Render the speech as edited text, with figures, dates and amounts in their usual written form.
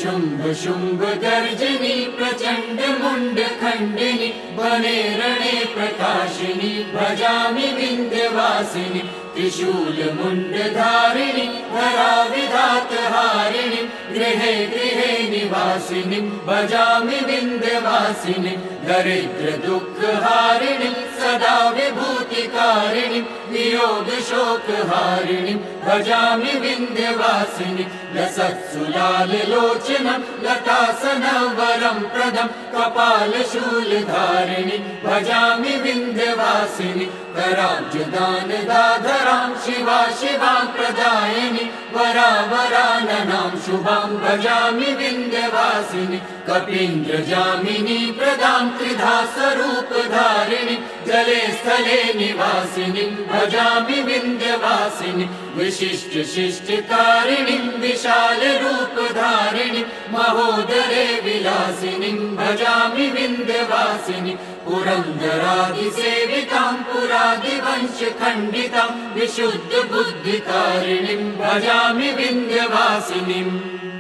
शुम्भ शुम्भ गर्जनी प्रचण्ड मुण्ड खण्डिनी वने रणे प्रकाशिनी भजामि विन्ध्यवासिनी त्रिशूल मुण्ड धारिणी धरा विधात हारिणी गृहे गृहे निवासिनी भजामि विन्ध्यवासिनी दरिद्र दुःख हारिणी सदा विभूतिकारिणी वियोग शोक हारिणी भजामि विन्ध्यवासिनी लसत्सुलाल लोचनं लतासन वरं प्रदं कपाल शूल धारिणी भजामि विन्ध्यवासिनी कराब्जदान दाधरां शिवा शिवां प्रदायिनी वरा वराननां शुभां भजामि विन्ध्यवासिनी कपीन्द्र जामिनी प्रदां त्रिधा स्वरूप धारिणी जले स्थले निवासिनी भजामि विन्ध्यवासिनी विशिष्ट शिष्टकारिणी विशाल रूप धारिणी महोदरे विलासिनी भजामि विन्ध्यवासिनी पुरन्दरादि सेवितां पुरादिवंश खण्डितां विशुद्ध बुद्धिकारिणीं भजामि विन्ध्यवासिनीम्।